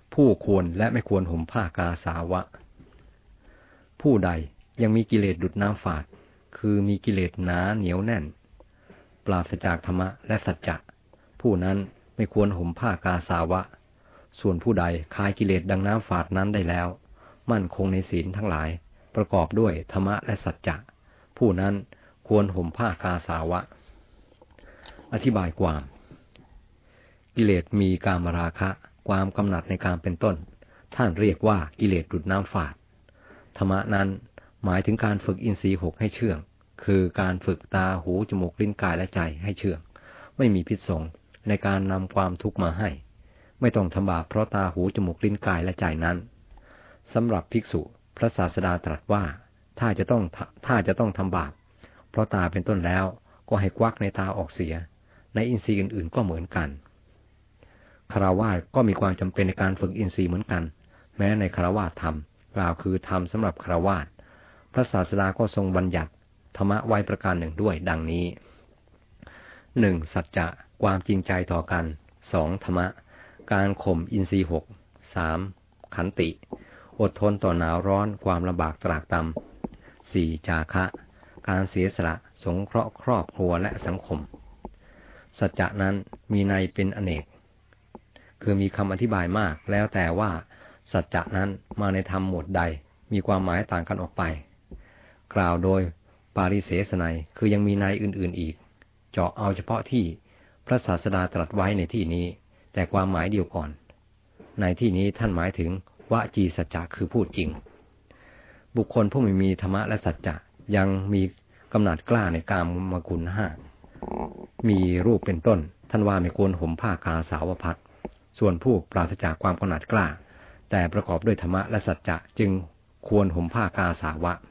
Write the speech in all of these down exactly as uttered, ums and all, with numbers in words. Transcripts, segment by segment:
ผู้ควรและไม่ควรห่มผ้ากาสาวะผู้ใดยังมีกิเลสดุจน้ำฝาดคือมีกิเลสหนาเหนียวแน่นปราศจากธรรมะและสัจจะผู้นั้นไม่ควรห่มผ้ากาสาวะส่วนผู้ใดคลายกิเลสดังน้ำฝาดนั้นได้แล้วมั่นคงในศีลทั้งหลายประกอบด้วยธรรมะและสัจจะผู้นั้นควรห่มผ้ากาสาวะอธิบายความกิเลสมีกามราคะความกำหนัดในการเป็นต้นท่านเรียกว่ากิเลสดุจน้ำฝาดธรรมะนั้นหมายถึงการฝึกอินทรีย์หกให้เชื่องคือการฝึกตาหูจมูกลิ้นกายและใจให้เชื่องไม่มีพิษสงในการนำความทุกข์มาให้ไม่ต้องทำบาปเพราะตาหูจมูกลิ้นกายและใจนั้นสำหรับภิกษุพระศาสดาตรัสว่าถ้าจะต้องถ้าจะต้องทำบาปเพราะตาเป็นต้นแล้วก็ให้ควักในตาออกเสียในอินทรีย์อื่นๆก็เหมือนกันฆราวาสก็มีความจำเป็นในการฝึกอินทรีย์เหมือนกันแม้ในฆราวาสธรรมกล่าวคือธรรมสำหรับฆราวาสพระศาสดาก็ทรงบัญญัติธรรมะไว้ประการหนึ่งด้วยดังนี้หนึ่งสัจจะความจริงใจต่อกันสองธรรมะการข่มอินทรีย์หกสามขันติอดทนต่อหนาวร้อนความลำบากตรากตรำสี่จาคะการเสียสละสงเคราะห์ครอบครัวและสังคมสัจจะนั้นมีในเป็นอเนกคือมีคำอธิบายมากแล้วแต่ว่าสัจจะนั้นมาในธรรมหมวดใดมีความหมายต่างกันออกไปกล่าวโดยปาริเสสนัยคือยังมีในอื่นๆอีกเจาะเอาเฉพาะที่พระศาสดาตรัสไว้ในที่นี้แต่ความหมายเดียวก่อนในที่นี้ท่านหมายถึงวจีสัจจะคือพูดจริงบุคคลผู้ไม่มีธรรมะและสัจจะยังมีกำหนัดกล้าในกามมคุณห้ามีรูปเป็นต้นท่านว่าไม่ควรห่มผ้ากาสาวพัสส่วนผู้ปราศจากความกำหนัดกล้าแต่ประกอบด้วยธรรมะและสัจจะจึงควรห่มผ้ากาสาวะ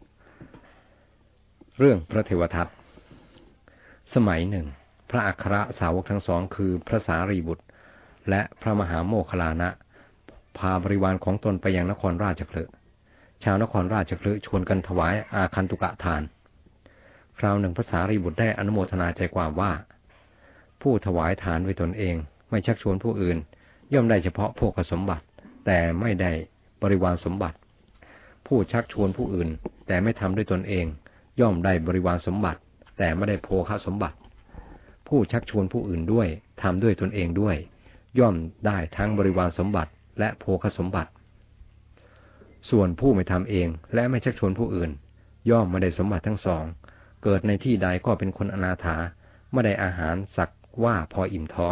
เรื่องพระเทวทัตสมัยหนึ่งพระอัครสาวกทั้งสองคือพระสารีบุตรและพระมหาโมคคัลลานะพาบริวารของตนไปยังนครราชคฤห์ชาวนครราชคฤห์ชวนกันถวายอาคันตุกะทานคราวหนึ่งพระสารีบุตรได้อนุโมทนาใจความว่าผู้ถวายทานไว้ตนเองไม่ชักชวนผู้อื่นย่อมได้เฉพาะโภคสมบัติแต่ไม่ได้บริวารสมบัติผู้ชักชวนผู้อื่นแต่ไม่ทำด้วยตนเองย่อมได้บริวารสมบัติแต่ไม่ได้โภคสมบัติผู้ชักชวนผู้อื่นด้วยทำด้วยตนเองด้วยย่อมได้ทั้งบริวารสมบัติและโภคสมบัติส่วนผู้ไม่ทำเองและไม่ชักชวนผู้อื่นย่อมไม่ได้สมบัติทั้งสองเกิดในที่ใดก็เป็นคนอนาถาไม่ได้อาหารสักว่าพออิ่มท้อง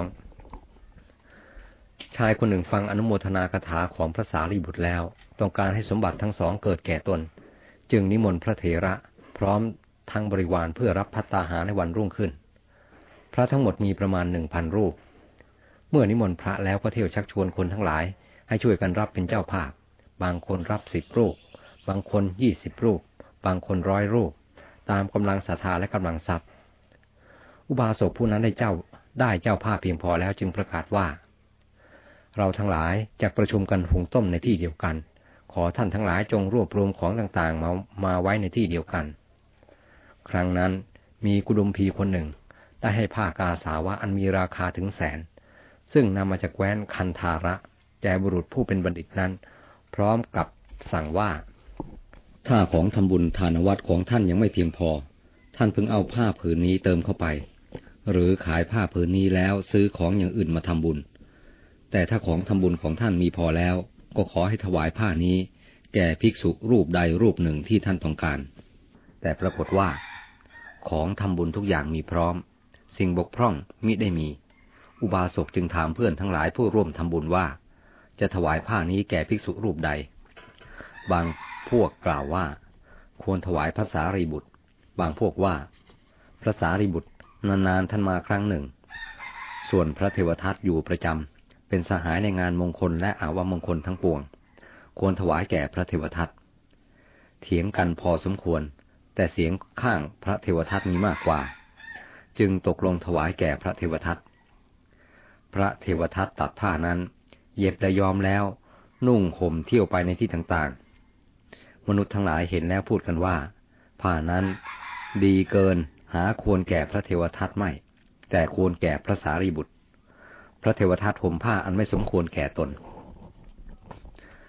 ชายคนหนึ่งฟังอนุโมทนาคาถาของพระสารีบุตรแล้วต้องการให้สมบัติทั้งสองเกิดแก่ตนจึงนิมนต์พระเถระพร้อมทั้งบริวารเพื่อรับภัตตาหารในวันรุ่งขึ้นพระทั้งหมดมีประมาณหนึ่งพันรูปเมื่อนิมนต์พระแล้วก็เที่ยวชักชวนคนทั้งหลายให้ช่วยกันรับเป็นเจ้าภาพบางคนรับสิบรูปบางคนยี่สิบรูปบางคนร้อยรูปตามกำลังศรัทธาและกำลังทรัพย์อุบาสกผู้นั้นได้เจ้าได้เจ้าภาพเพียงพอแล้วจึงประกาศว่าเราทั้งหลายจะประชุมกันหุงต้มในที่เดียวกันขอท่านทั้งหลายจงรวบรวมของต่างๆมามาไว้ในที่เดียวกันครั้งนั้นมีกุดุมพีคนหนึ่งได้ให้ผ้ากาสาวะอันมีราคาถึงแสนซึ่งนำมาจากแคว้นคันธาระแก่บุรุษผู้เป็นบัณฑิตนั้นพร้อมกับสั่งว่าถ้าของทำบุญทานวัตรของท่านยังไม่เพียงพอท่านพึงเอาผ้าผืนนี้เติมเข้าไปหรือขายผ้าผืนนี้แล้วซื้อของอย่างอื่นมาทำบุญแต่ถ้าของทำบุญของท่านมีพอแล้วก็ขอให้ถวายผ้านี้แก่ภิกษุรูปใดรูปหนึ่งที่ท่านต้องการแต่ปรากฏว่าของทำบุญทุกอย่างมีพร้อมสิ่งบกพร่องมิได้มีอุบาสกจึงถามเพื่อนทั้งหลายผู้ร่วมทำบุญว่าจะถวายผ้านี้แก่ภิกษุรูปใดบางพวกกล่าวว่าควรถวายพระสารีบุตรบางพวกว่าพระสารีบุตรนานๆท่านมาครั้งหนึ่งส่วนพระเทวทัตอยู่ประจำเป็นสหายในงานมงคลและอาวมงคลทั้งปวงควรถวายแก่พระเทวทัตเถียงกันพอสมควรแต่เสียงข้างพระเทวทัตมีมากกว่าจึงตกลงถวายแก่พระเทวทัตพระเทวทัตตัดผ้านั้นเย็บและย้อมแล้วนุ่งห่มเที่ยวไปในที่ต่างๆมนุษย์ทั้งหลายเห็นแล้วพูดกันว่าผ้านั้นดีเกินหาควรแก่พระเทวทัตไม่แต่ควรแก่พระสารีบุตรพระเทวทัตห่มผ้าอันไม่สมควรแก่ตน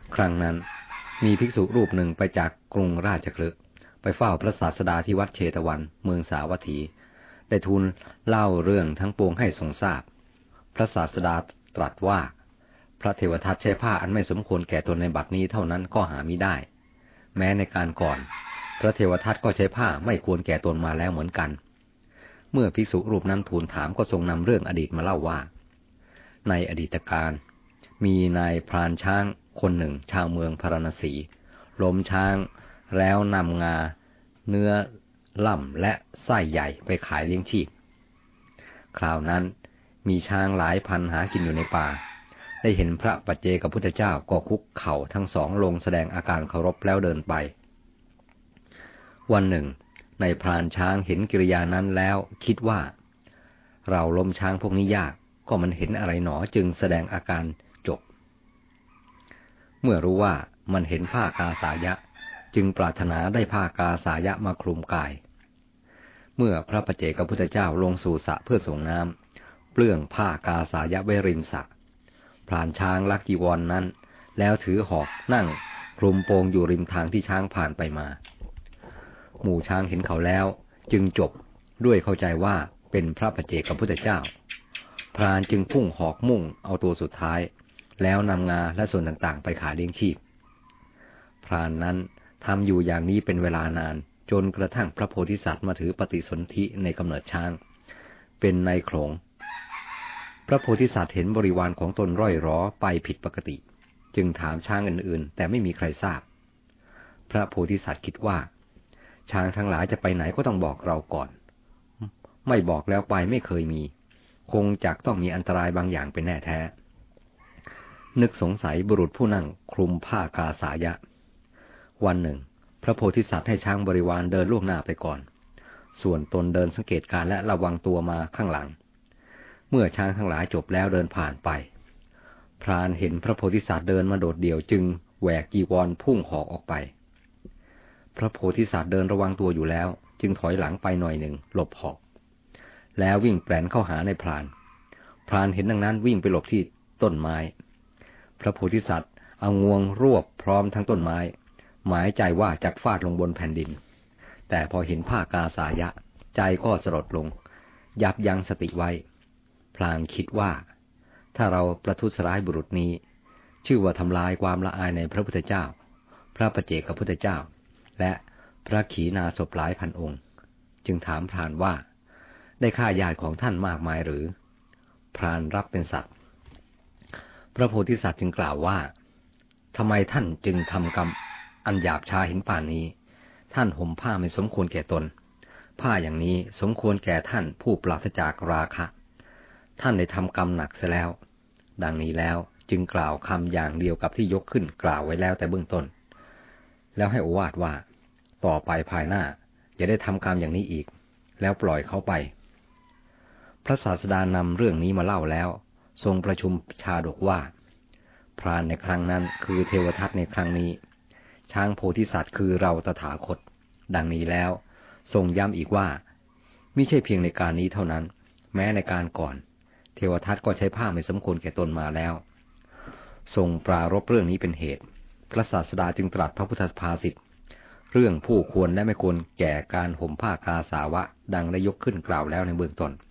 ครั้งนั้นมีภิกษุรูปหนึ่งไปจากกรุงราชคฤห์ไปเฝ้าพระศาสดาที่วัดเชตวันเมืองสาวัตถีได้ทูลเล่าเรื่องทั้งปวงให้ทรงทราบพระศาสดาตรัสว่าพระเทวทัตใช้ผ้าอันไม่สมควรแก่ตนในบัดนี้เท่านั้นก็หามิได้แม้ในการก่อนพระเทวทัตก็ใช้ผ้าไม่ควรแก่ตนมาแล้วเหมือนกันเมื่อภิกษุรูปนั้นทูลถามก็ทรงนำเรื่องอดีตมาเล่าว่าในอดีตการมีนายพรานช้างคนหนึ่งชาวเมืองพาราณสีล้มช้างแล้วนำงาเนื้อล่ำและไส้ใหญ่ไปขายเลี้ยงชีพคราวนั้นมีช้างหลายพันหากินอยู่ในป่าได้เห็นพระปัจเจกพุทธเจ้าก็คุกเข่าทั้งสองลงแสดงอาการเคารพแล้วเดินไปวันหนึ่งนายพรานช้างเห็นกิริยานั้นแล้วคิดว่าเราล้มช้างพวกนี้ยากก็มันเห็นอะไรหนอจึงแสดงอาการจบเมื่อรู้ว่ามันเห็นผ้ากาสายะจึงปรารถนาได้ผ้ากาสายะมาคลุมกายเมื่อพระปัจเจกพุทธเจ้าลงสู่สระเพื่อส่งน้ำเปลื้องผ้ากาสายะไว้ริมสระพรานช้างลักจีวร น, นั้นแล้วถือหอกนั่งคลุมโปงอยู่ริมทางที่ช้างผ่านไปมาหมู่ช้างเห็นเขาแล้วจึงจบด้วยเข้าใจว่าเป็นพระปัจเจกพุทธเจ้าพรานจึงพุ่งหอกมุ่งเอาตัวสุดท้ายแล้วนำงาและส่วนต่างๆไปขายเลี้ยงชีพพรานนั้นทำอยู่อย่างนี้เป็นเวลานานจนกระทั่งพระโพธิสัตว์มาถือปฏิสนธิในกำเนิดช้างเป็นนายโขลงพระโพธิสัตว์เห็นบริวารของตนร่อยร้อไปผิดปกติจึงถามช้างอื่นๆแต่ไม่มีใครทราบพระโพธิสัตว์คิดว่าช้างทั้งหลายจะไปไหนก็ต้องบอกเราก่อนไม่บอกแล้วไปไม่เคยมีคงจักต้องมีอันตรายบางอย่างเป็นแน่แท้นึกสงสัยบุรุษผู้นั่งคลุมผ้ากาสายะวันหนึ่งพระโพธิสัตว์ให้ช้างบริวารเดินล่วงหน้าไปก่อนส่วนตนเดินสังเกตการและระวังตัวมาข้างหลังเมื่อช้างทั้งหลายจบแล้วเดินผ่านไปพรานเห็นพระโพธิสัตว์เดินมาโดดเดี่ยวจึงแหวกจีวรพุ่งหอกออกไปพระโพธิสัตว์เดินระวังตัวอยู่แล้วจึงถอยหลังไปหน่อยหนึ่งหลบหอกแล้ววิ่งแปลนเข้าหาในพรานพรานเห็นดังนั้นวิ่งไปหลบที่ต้นไม้พระโพธิสัตว์เอางวงรวบพร้อมทั้งต้นไม้หมายใจว่าจักฟาดลงบนแผ่นดินแต่พอเห็นผ้ากาสายะใจก็สลดลงยับยั้งสติไว้พลางคิดว่าถ้าเราประทุษร้ายบุรุษนี้ชื่อว่าทำลายความละอายในพระพุทธเจ้าพระปัจเจกพุทธเจ้าและพระขีณาสพหลายพันองค์จึงถามพรานว่าได้ฆ่าญาติของท่านมากมายหรือพรานรับเป็นสัตว์พระโพธิสัตว์จึงกล่าวว่าทำไมท่านจึงทำกรรมอันหยาบช้าเห็นป่านนี้ท่านห่มผ้าไม่สมควรแก่ตนผ้าอย่างนี้สมควรแก่ท่านผู้ปราศจากราคะท่านได้ทำกรรมหนักเสียแล้วดังนี้แล้วจึงกล่าวคำอย่างเดียวกับที่ยกขึ้นกล่าวไว้แล้วแต่เบื้องต้นแล้วให้โอวาทว่าต่อไปภายหน้าอย่าได้ทำกรรมอย่างนี้อีกแล้วปล่อยเขาไปพระศาสดานำเรื่องนี้มาเล่าแล้วทรงประชุมชาดกว่าพรานในครั้งนั้นคือเทวทัตในครั้งนี้ช้างโพธิสัตว์คือเราตถาคตดังนี้แล้วทรงย้ำอีกว่ามิใช่เพียงในการนี้เท่านั้นแม้ในการก่อนเทวทัตก็ใช้ผ้าไม่สมควรแก่ตนมาแล้วทรงปรารภเรื่องนี้เป็นเหตุพระศาสดาจึงตรัสพระพุทธภาษิตเรื่องผู้ควรและไม่ควรแก่การห่มผ้ากาสาวะดังได้ยกขึ้นกล่าวแล้วในเบื้องต้น